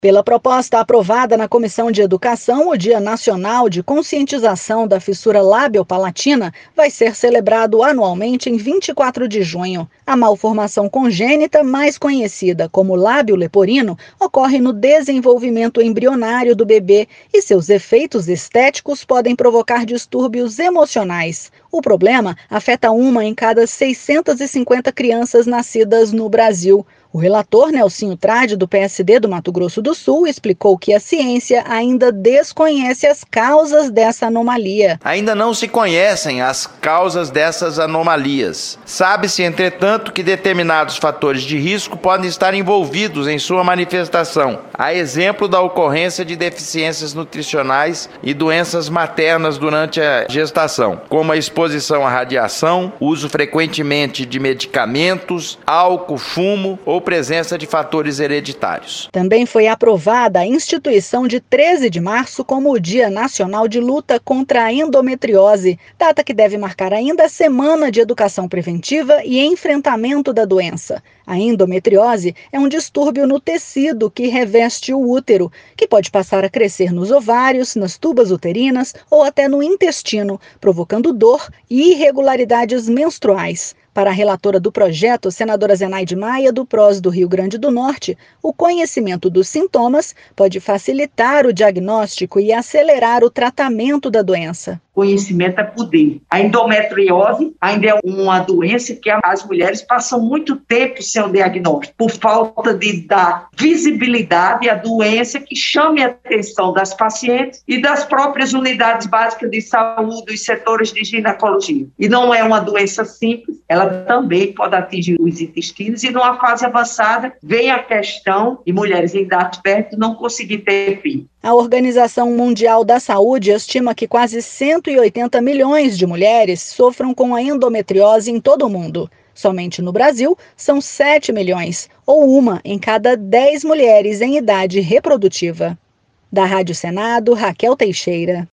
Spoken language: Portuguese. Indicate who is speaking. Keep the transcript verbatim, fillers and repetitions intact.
Speaker 1: Pela proposta aprovada na Comissão de Educação, o Dia Nacional de Conscientização da Fissura Lábio-Palatina vai ser celebrado anualmente em vinte e quatro de junho. A malformação congênita, mais conhecida como lábio leporino, ocorre no desenvolvimento embrionário do bebê e seus efeitos estéticos podem provocar distúrbios emocionais. O problema afeta uma em cada seiscentas e cinquenta crianças nascidas no Brasil. O relator Nelsinho Trade, do P S D do Mato Grosso do Sul, explicou que a ciência ainda desconhece as causas dessa anomalia.
Speaker 2: Ainda não se conhecem as causas dessas anomalias. Sabe-se, entretanto, que determinados fatores de risco podem estar envolvidos em sua manifestação, a exemplo da ocorrência de deficiências nutricionais e doenças maternas durante a gestação, como a exposição à radiação, uso frequentemente de medicamentos, álcool, fumo ou presença de fatores hereditários.
Speaker 1: Também foi aprovada a instituição de treze de março como o Dia Nacional de Luta contra a Endometriose, data que deve marcar ainda a Semana de Educação Preventiva e Enfrentamento da doença. A endometriose é um distúrbio no tecido que reveste o útero, que pode passar a crescer nos ovários, nas tubas uterinas ou até no intestino, provocando dor e irregularidades menstruais. Para a relatora do projeto, senadora Zenaide Maia, do PROS do Rio Grande do Norte, o conhecimento dos sintomas pode facilitar o diagnóstico e acelerar o tratamento da doença.
Speaker 3: Conhecimento é poder. A endometriose ainda é uma doença que as mulheres passam muito tempo sem o diagnóstico, por falta de dar visibilidade à doença que chame a atenção das pacientes e das próprias unidades básicas de saúde, dos setores de ginecologia. E não é uma doença simples, ela também pode atingir os intestinos e numa fase avançada vem a questão de mulheres em idade fértil não conseguir ter filho.
Speaker 1: A Organização Mundial da Saúde estima que quase cento e oitenta milhões de mulheres sofram com a endometriose em todo o mundo. Somente no Brasil, são sete milhões, ou uma em cada dez mulheres em idade reprodutiva. Da Rádio Senado, Raquel Teixeira.